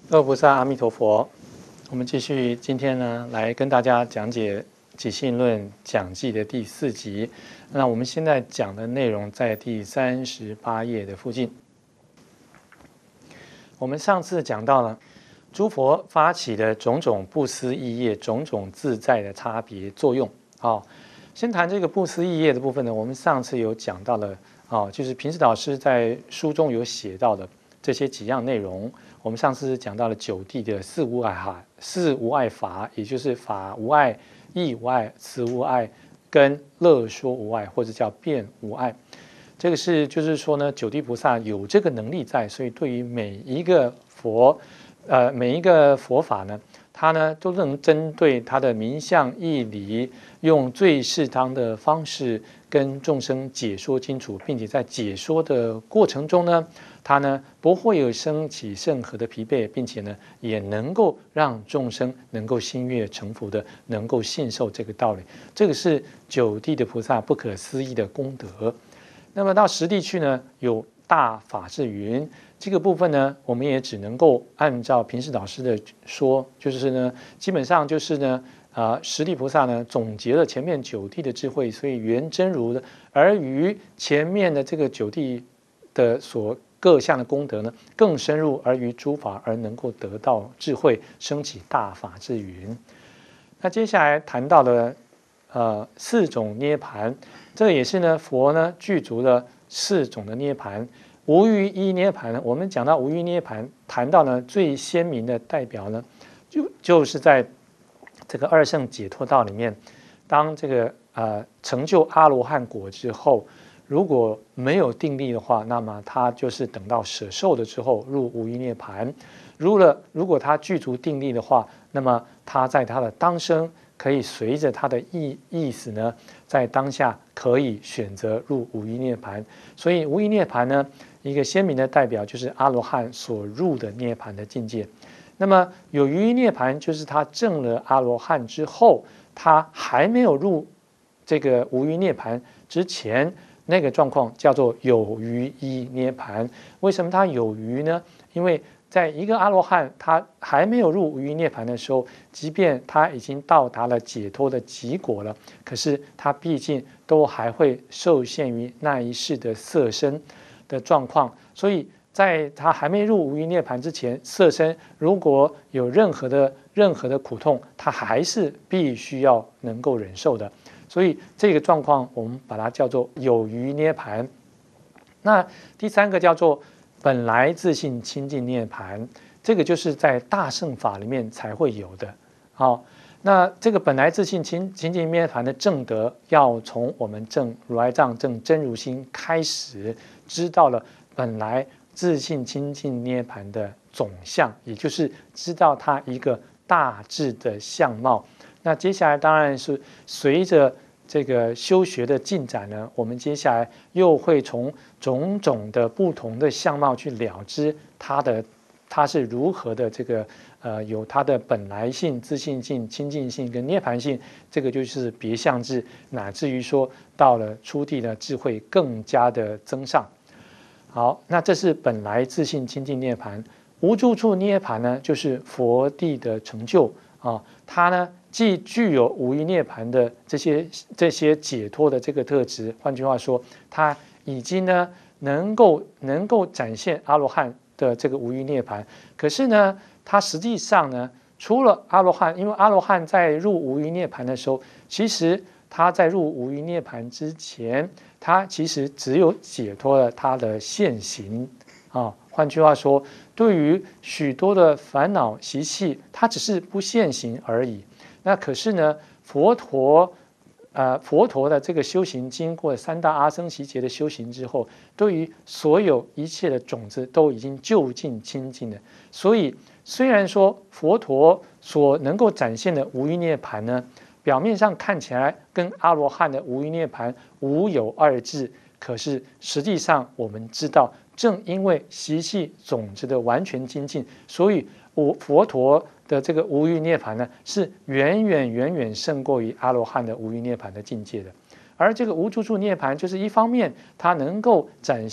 各位菩萨，阿弥陀佛。我们继续今天呢，来跟大家讲解《起信论》讲记的第4集。那我们现在讲的内容在第38页的附近。我们上次讲到了诸佛发起的种种不思议业、种种自在的差别作用。先谈这个不思议业的部分呢，我们上次有讲到了就是平时老师在书中有写到的这些几样内容。我们上次讲到了九地的四无碍法，也就是法无碍、义无碍、慈无碍跟乐说无碍，或者叫辩无碍。这个就是说呢，九地菩萨有这个能力在，所以对于每一个佛法呢，他呢都能针对他的名相义理，用最适当的方式跟众生解说清楚，并且在解说的过程中呢，他呢不会有升起任何的疲惫，并且呢也能够让众生能够心悦诚服的，能够信受这个道理。这个是九地的菩萨不可思议的功德。那么到十地去呢，有大法智云。这个部分呢，我们也只能够按照平时老师的说，就是呢，基本上就是呢，十地菩萨呢总结了前面九地的智慧，所以圆真如的，而于前面的这个九地的所各项的功德呢，更深入而于诸法而能够得到智慧，升起大法智云。那接下来谈到了4种涅盘，这也是呢佛呢具足了4种的涅盘。无余一涅盘呢，我们讲到无余涅盘，谈到呢最鲜明的代表呢，就是在这个二圣解脱道里面，当这个成就阿罗汉果之后，如果没有定力的话，那么他就是等到舍受了之后入无余涅盘。如果他具足定力的话，那么他在他的当生可以随着他的意思呢，在当下可以选择入无余涅盘。所以无余涅盘呢，一个鲜明的代表就是阿罗汉所入的涅盘的境界。那么有余涅盘就是他证了阿罗汉之后，他还没有入这个无余涅盘之前，那个状况叫做有余一涅盘。为什么他有余呢？因为在一个阿罗汉他还没有入无余涅盘的时候，即便他已经到达了解脱的极果了，可是他毕竟都还会受限于那一世的色身的状况，所以在他还没入无余涅盘之前，色身如果有任何的苦痛，他还是必须要能够忍受的。所以这个状况我们把它叫做有余涅盘。那第3个叫做本来自性清净涅盘，这个就是在大乘法里面才会有的。那这个本来自性清净涅盘的正德，要从我们证如来藏证真如心开始，知道了本来自性清净涅盘的总相，也就是知道它一个大致的相貌。那接下来当然是随着这个修学的进展呢，我们接下来又会从种种的不同的相貌去了知它是如何的这个有它的本来性、自性性、清净性跟涅盘性，这个就是别相智，乃至于说到了初地的智慧更加的增上。好，那这是本来自性清净涅盘。无住处涅盘呢，就是佛地的成就它呢既具有无余涅盘的这些解脱的这个特质，换句话说，它已经呢能够展现阿罗汉的这个无余涅盘。可是呢，它实际上呢，除了阿罗汉，因为阿罗汉在入无余涅盘的时候，其实他在入无余涅盘之前，他其实只有解脱了他的现行换句话说，对于许多的烦恼习气，它只是不现行而已。那可是呢，佛陀的这个修行，经过3大阿僧祇劫的修行之后，对于所有一切的种子都已经就近清净了。所以虽然说佛陀所能够展现的无余涅盘呢，表面上看起来跟阿罗汉的无余涅盘无有二致，可是实际上我们知道，正因为习气种子的完全精进，所以佛陀的这个无余涅盘呢，是远远胜过于阿罗汉的无余涅盘的境界的。而这个无住处涅盘，就是一方面它能够展现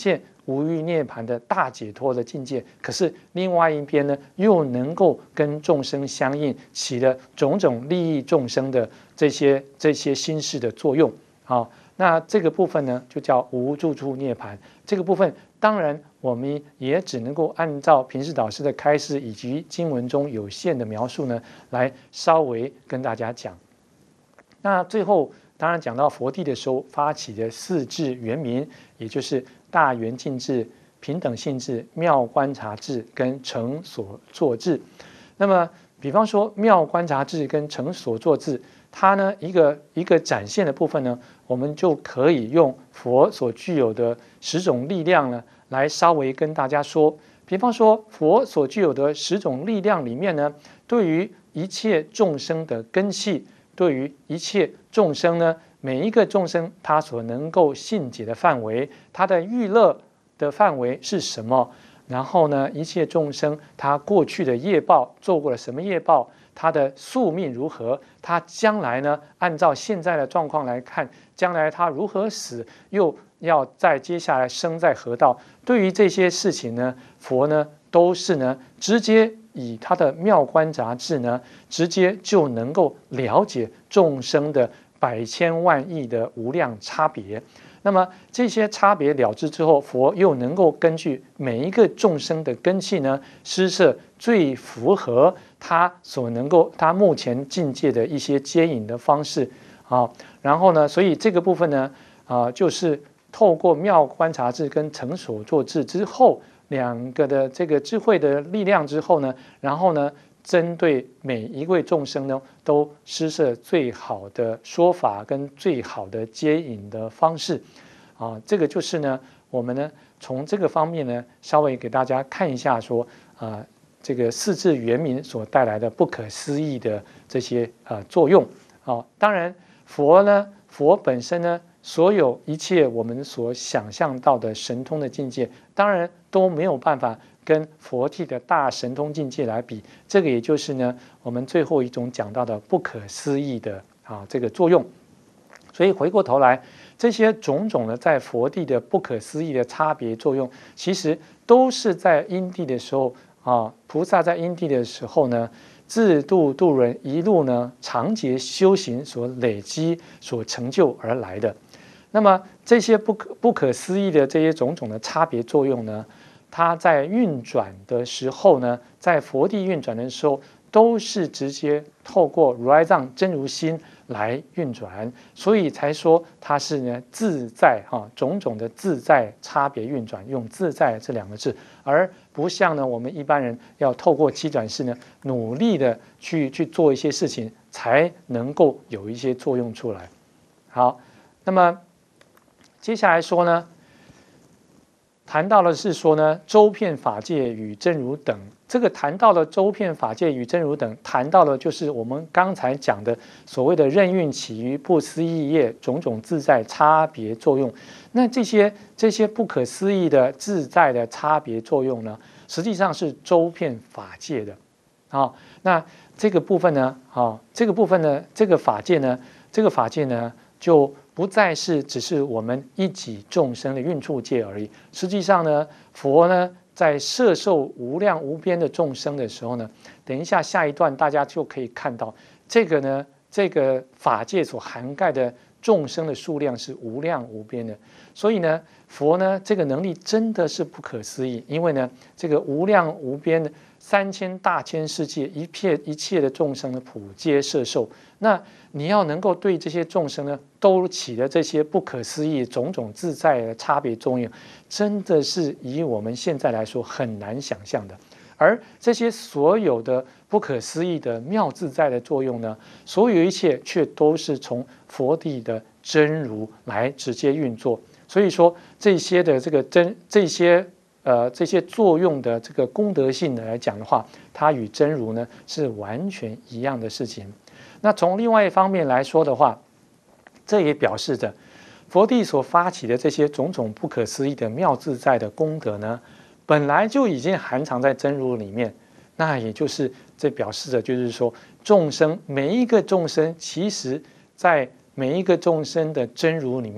无余涅槃的大解脱的境界，可是另外一边呢，又能够跟众生相应，起了种种利益众生的这些心事的作用。好，那这个部分呢，就叫无住处涅槃。这个部分当然我们也只能够按照平时导师的开示以及经文中有限的描述呢，来稍微跟大家讲。那最后当然讲到佛地的时候发起的四智圆明，也就是大圆净智、平等性智、妙观察智跟成所作智。那么比方说妙观察智跟成所作智，它呢一个展现的部分呢，我们就可以用佛所具有的10种力量呢，来稍微跟大家说。比方说佛所具有的10种力量里面呢，对于一切众生的根器，对于一切众生呢，每一个众生他所能够信解的范围，他的欲乐的范围是什么？然后呢，一切众生他过去的业报做过了什么业报？他的宿命如何？他将来呢？按照现在的状况来看，将来他如何死？又要再接下来生在何道？对于这些事情呢，佛呢都是呢直接以他的妙观察智呢，直接就能够了解众生的百千万亿的无量差别。那么这些差别了知之后，佛又能够根据每一个众生的根器呢，施设最符合他所能够他目前境界的一些接引的方式啊。然后呢，所以这个部分呢，就是透过妙观察智跟成所作智之后，两个的这个智慧的力量之后呢，然后呢，针对每一位众生呢，都施设最好的说法跟最好的接引的方式，这个就是呢，我们呢从这个方面呢，稍微给大家看一下说，这个四智圆明所带来的不可思议的这些作用。当然佛本身呢，所有一切我们所想象到的神通的境界，当然都没有办法跟佛地的大神通境界来比。这个也就是呢，我们最后一种讲到的不可思议的这个作用。所以回过头来，这些种种的在佛地的不可思议的差别作用，其实都是在因地的时候菩萨在因地的时候呢，自度度人一路呢长劫修行所累积所成就而来的。那么这些不可思议的这些种种的差别作用呢，它在运转的时候呢，在佛地运转的时候，都是直接透过如来藏真如心来运转，所以才说它是呢自在种种的自在差别运转，用自在这2个字，而不像呢我们一般人要透过七转世呢努力的去做一些事情，才能够有一些作用出来。好，那么接下来说呢，谈到的是说呢，周遍法界与真如等。这个谈到了周遍法界与真如等，谈到的就是我们刚才讲的所谓的任运起于不思议业种种自在差别作用。那这些不可思议的自在的差别作用呢，实际上是周遍法界的。那这个部分呢，这个法界呢，就不再是只是我们一己众生的运处界而已。实际上呢，佛呢在摄受无量无边的众生的时候呢，等一下下一段大家就可以看到，这个法界所涵盖的众生的数量是无量无边的。所以呢，佛呢这个能力真的是不可思议，因为呢这个无量无边的3000大千世界一切的众生的普皆摄受。那你要能够对这些众生呢，都起了这些不可思议种种自在的差别作用，真的是以我们现在来说很难想象的。而这些所有的不可思议的妙自在的作用呢，所有一切却都是从佛地的真如来直接运作。所以说这些的这些作用的这个功德性来讲的话，它与真如呢是完全一样的事情。那从另外一方面来说的话，这也表示着佛地所发起的这些种种不可思议的妙自在的功德呢，本来就已经含藏在真如里面。那也就是这表示着就是说，众生每一个众生，其实在每一个众生的真如里面，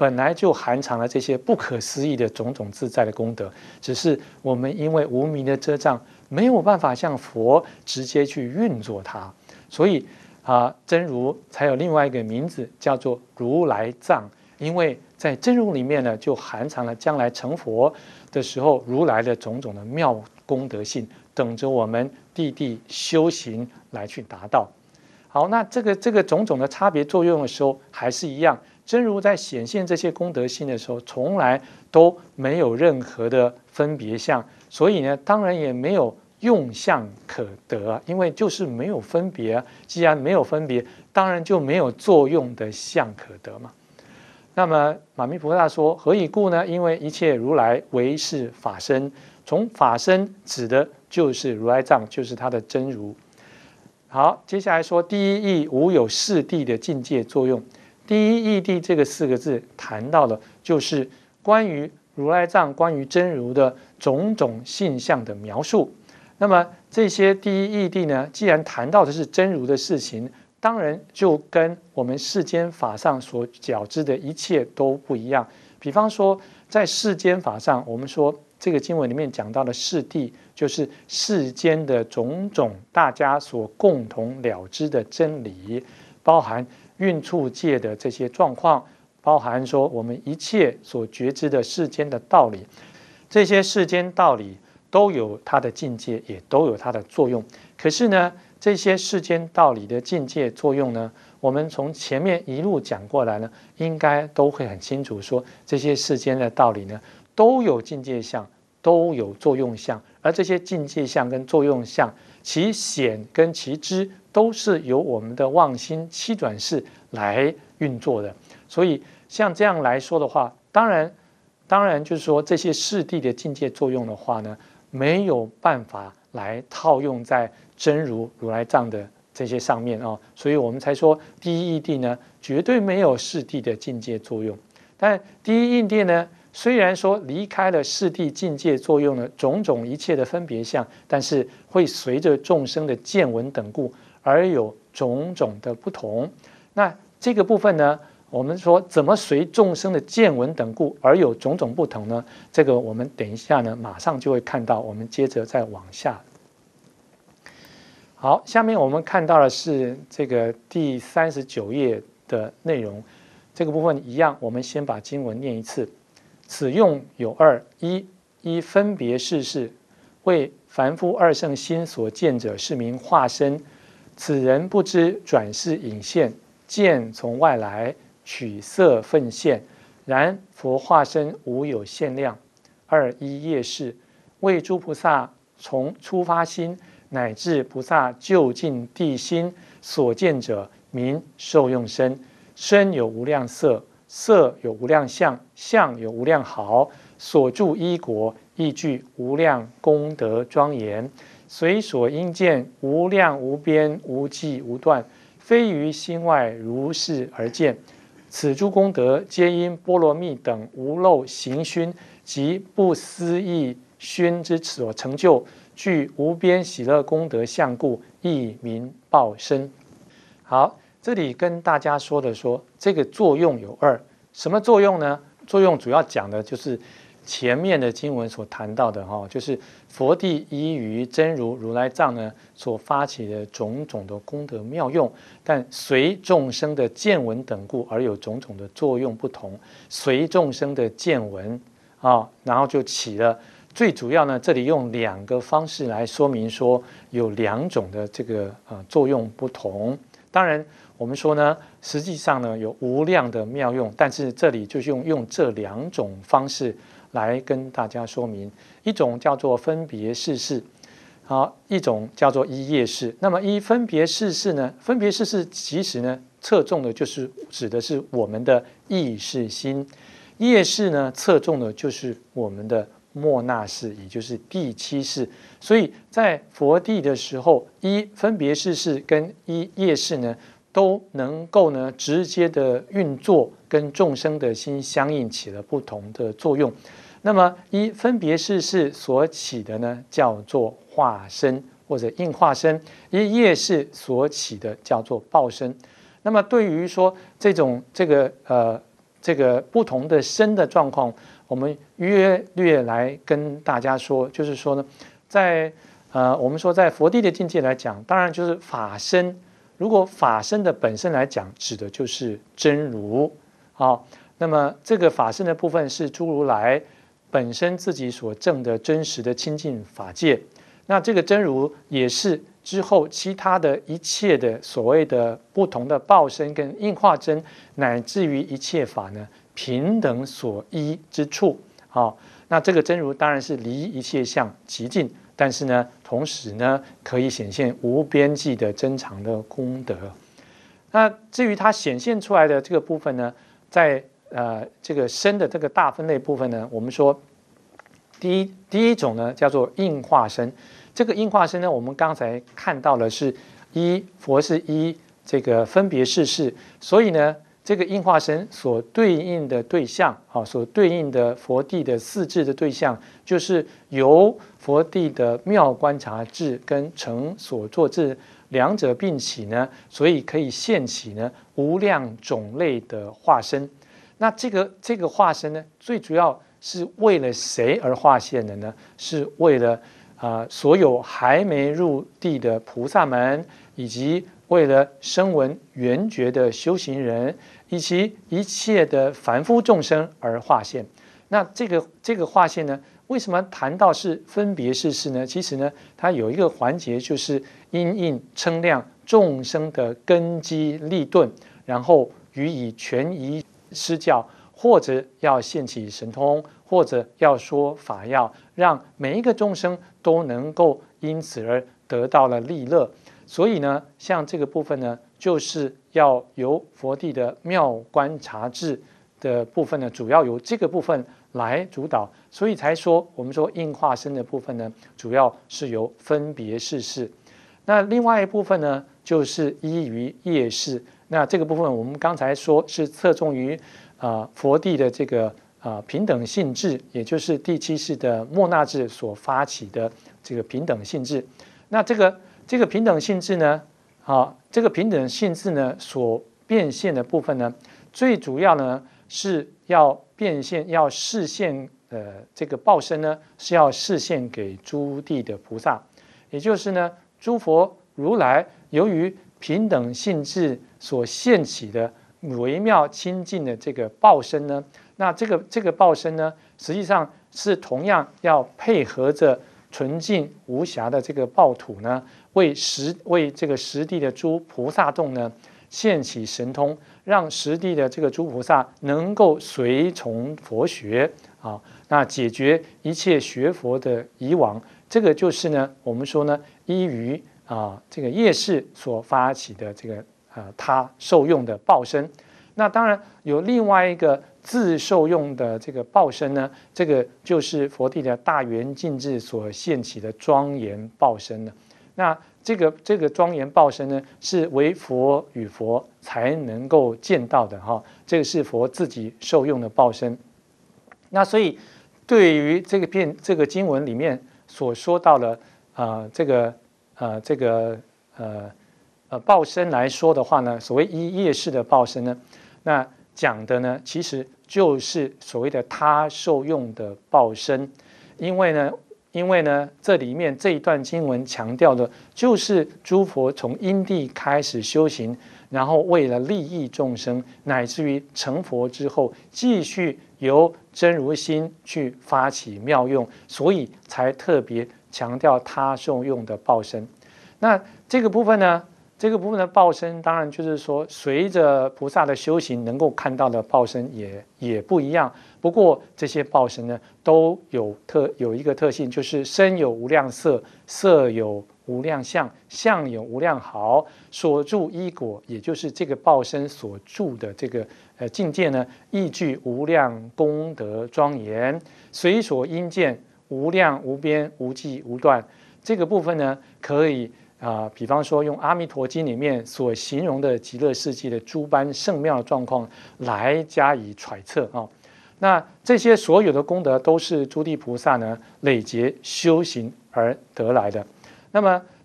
本来就含藏了这些不可思议的种种自在的功德，只是我们因为无明的遮障，没有办法像佛直接去运作它，所以真如才有另外一个名字叫做如来藏，因为在真如里面呢，就含藏了将来成佛的时候如来的种种的妙功德性，等着我们地修行来去达到。好，那这个种种的差别作用的时候，还是一样，真如在显现这些功德性的时候，从来都没有任何的分别相，所以呢，当然也没有用相可得，因为就是没有分别，既然没有分别，当然就没有作用的相可得嘛。那么马弥菩萨说，何以故呢？因为一切如来唯是法身，从法身指的就是如来藏，就是他的真如。好，接下来说第一义无有四谛的境界作用。第一义谛这个4个字谈到的就是关于如来藏、关于真如的种种性相的描述。那么这些第一义谛呢，既然谈到的是真如的事情，当然就跟我们世间法上所觉知的一切都不一样。比方说，在世间法上，我们说这个经文里面讲到的世谛，就是世间的种种大家所共同了知的真理，包含运处界的这些状况，包含说我们一切所觉知的世间的道理，这些世间道理都有它的境界，也都有它的作用。可是呢，这些世间道理的境界作用呢，我们从前面一路讲过来呢，应该都会很清楚说，这些世间的道理呢，都有境界相，都有作用相，而这些境界相跟作用相，其显跟其知，都是由我们的妄心七转识来运作的。所以像这样来说的话，当然就是说这些世谛的境界作用的话呢，没有办法来套用在真如如来藏的这些上面啊，所以我们才说第一义谛呢，绝对没有世谛的境界作用。但第一义谛呢，虽然说离开了世谛境界作用的种种一切的分别相，但是会随着众生的见闻等故而有种种的不同。那这个部分呢，我们说怎么随众生的见闻等故而有种种不同呢？这个我们等一下呢，马上就会看到。我们接着再往下。好，下面我们看到的是这个第39页的内容。这个部分一样，我们先把经文念一次。此用有二：一分别世事，为凡夫二圣心所见者，是名化身。此人不知转世隐现，见从外来，取色分现。然佛化身无有限量。二一业事，为诸菩萨从初发心乃至菩萨究竟地心所见者，名受用身。身有无量色，色有无量相，相有无量好，所住依国，亦具无量功德庄严。随所应见，无量无边，无际无断，非于心外如是而见。此诸功德，皆因波罗蜜等无漏行熏及不思议熏之所成就，具无边喜乐功德相故，亦名报身。好，这里跟大家说这个作用有二，什么作用呢？作用主要讲的就是前面的经文所谈到的就是佛地依于真如如来藏呢所发起的种种的功德妙用，但随众生的见闻等故而有种种的作用不同，随众生的见闻然后就起了。最主要呢，这里用2个方式来说明说有2种的这个作用不同。当然，我们说呢，实际上呢有无量的妙用，但是这里就是用这2种方式来跟大家说明。一种叫做分别世事，一种叫做一业事。那么一分别世事呢，分别世事其实呢侧重的就是指的是我们的意识心，业事呢侧重的就是我们的末那识，也就是第7识。所以在佛地的时候，一分别世事跟一业事呢，都能够呢直接的运作，跟众生的心相应，起了不同的作用。那么一分别世事所起的呢，叫做化身或者应化身；一业事所起的叫做报身。那么对于说这个这个不同的身的状况，我们约略来跟大家说，就是说呢，在我们说在佛地的境界来讲，当然就是法身。如果法身的本身来讲，指的就是真如啊。那么这个法身的部分是诸如来本身自己所证的真实的清净法界。那这个真如也是之后其他的一切的所谓的不同的报身跟应化真，乃至于一切法呢，平等所依之处。好，那这个真如当然是离一切相极近，但是呢，同时呢，可以显现无边际的珍藏的功德。那至于它显现出来的这个部分呢，在这个身的这个大分类部分呢，我们说第一种呢叫做应化身。这个应化身呢，我们刚才看到了是佛是这个分别世事，所以呢，这个应化身所对应的对象所对应的佛地的四智的对象，就是由佛地的妙观察智跟成所作智两者并起呢，所以可以现起呢无量种类的化身。那这个化身呢，最主要是为了谁而化现的呢？是为了所有还没入地的菩萨们，以及为了声闻缘觉的修行人，以及一切的凡夫众生而化现。那这个化现呢，为什么谈到是分别世事呢？其实呢，它有一个环节就是因应称量众生的根基利钝，然后予以权宜施教，或者要现起神通，或者要说法要，让每一个众生都能够因此而得到了利乐。所以呢，像这个部分呢，就是要由佛地的妙观察智的部分呢，主要由这个部分来主导，所以才说我们说应化身的部分呢，主要是由分别世事。那另外一部分呢，就是依于业事。那这个部分我们刚才说是侧重于佛地的这个平等性质，也就是第七世的末那智所发起的这个平等性质。那这个平等性质呢，这个平等性质呢所变现的部分呢，最主要呢是要变现，要示现这个报身呢是要示现给诸地的菩萨，也就是呢诸佛如来由于平等性质所现起的微妙清净的这个报身呢，那这个报身呢，实际上是同样要配合着纯净无瑕的这个报土呢，为这个实地的诸菩萨众呢现起神通，让实地的这个诸菩萨能够随从佛学那解决一切学佛的疑往。这个就是呢，我们说呢，依于这个业事所发起的这个他受用的报身。那当然有另外一个自受用的这个报身呢，这个就是佛地的大圆净智所现起的庄严报身了。那这个庄严报身呢，是唯佛与佛才能够见到的这个是佛自己受用的报身。那所以对于这个经文里面所说到的报身来说的话呢，所谓依业事的报身呢，那讲的呢，其实就是所谓的他受用的报身。因为呢，这里面这一段经文强调的就是诸佛从因地开始修行，然后为了利益众生，乃至于成佛之后，继续由真如心去发起妙用，所以才特别强调他受用的报身。那这个部分的报身，当然就是说，随着菩萨的修行，能够看到的报身也不一样。不过这些报身呢，都有一个特性，就是身有无量色，色有无量相，相有无量好，所住依果，也就是这个报身所住的这个境界呢，亦具无量功德庄严，随所因见无量无边无际无断。这个部分呢，可以比方说用《阿弥陀经》里面所形容的极乐世界的诸般圣妙的状况来加以揣测那这些所有的功德都是诸地菩萨呢累劫修行而得来的。那么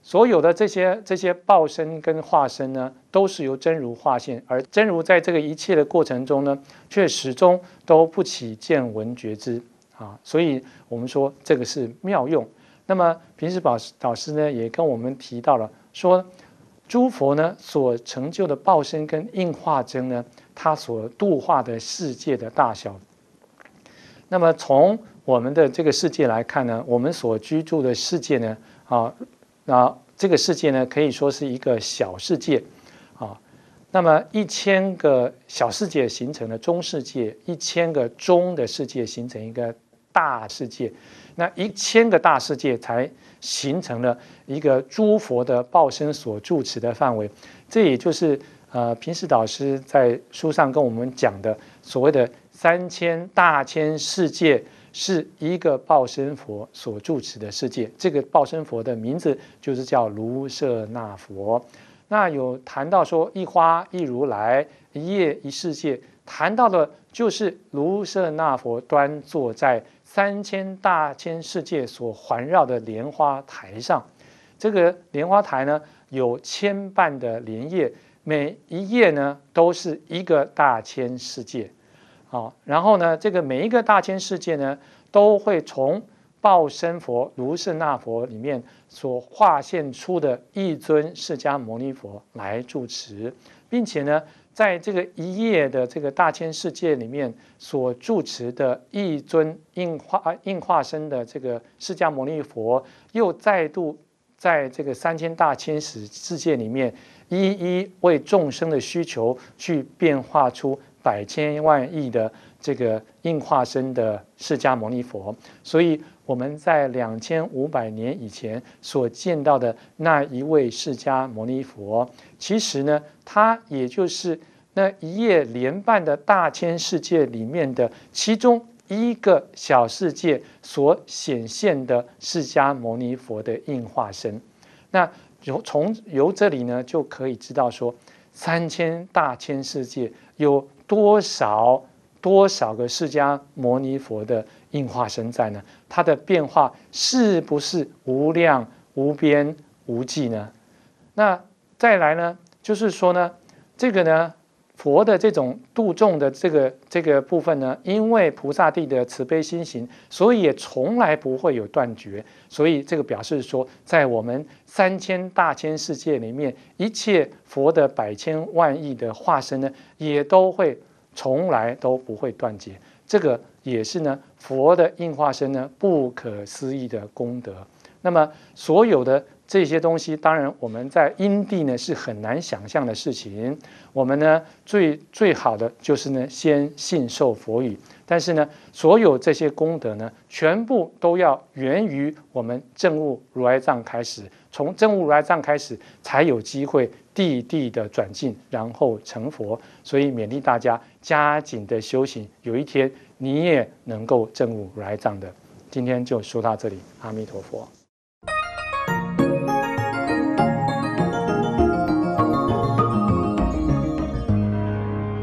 所有的这些报身跟化身呢，都是由真如化现，而真如在这个一切的过程中呢，却始终都不起见闻觉知啊，所以我们说这个是妙用。那么平时导师呢，也跟我们提到了说，诸佛呢所成就的报身跟应化真呢，它所度化的世界的大小。那么从我们的这个世界来看呢，我们所居住的世界呢，这个世界呢，可以说是一个小世界啊。那么1000个小世界形成了中世界，1000个中的世界形成一个大世界，那1000个大世界才形成了一个诸佛的报身所住持的范围。这也就是平时导师在书上跟我们讲的所谓的3000大千世界。是一个报身佛所住持的世界，这个报身佛的名字就是叫卢舍那佛。那有谈到说一花一如来，一叶一世界，谈到的就是卢舍那佛端坐在3000大千世界所环绕的莲花台上。这个莲花台呢，有千瓣的莲叶，每一叶呢都是一个大千世界。然后呢，这个每一个大千世界呢，都会从报身佛卢舍那佛里面所化现出的一尊释迦牟尼佛来住持，并且呢，在这个一叶的这个大千世界里面所住持的一尊应化身的这个释迦牟尼佛，又再度在这个3000大千世界里面，一一为众生的需求去变化出百千万亿的这个应化身的释迦牟尼佛，所以我们在2500年以前所见到的那一位释迦牟尼佛，其实呢，它也就是那一叶莲瓣的大千世界里面的其中一个小世界所显现的释迦牟尼佛的应化身。那由这里呢，就可以知道说，3000大千世界有多少个释迦牟尼佛的应化身在呢？它的变化是不是无量无边无际呢？那再来呢，就是说呢，这个呢，佛的这种度众的这个部分呢，因为菩萨地的慈悲心行，所以也从来不会有断绝。所以这个表示说，在我们3000大千世界里面，一切佛的百千万亿的化身呢，也都会从来都不会断绝。这个也是呢，佛的应化身呢，不可思议的功德。那么所有的这些东西，当然我们在因地呢是很难想象的事情。我们呢最好的就是呢先信受佛语，但是呢所有这些功德呢，全部都要源于我们证悟如来藏开始，从证悟如来藏开始，才有机会地的转进，然后成佛。所以勉励大家加紧的修行，有一天你也能够证悟如来藏的。今天就说到这里，阿弥陀佛。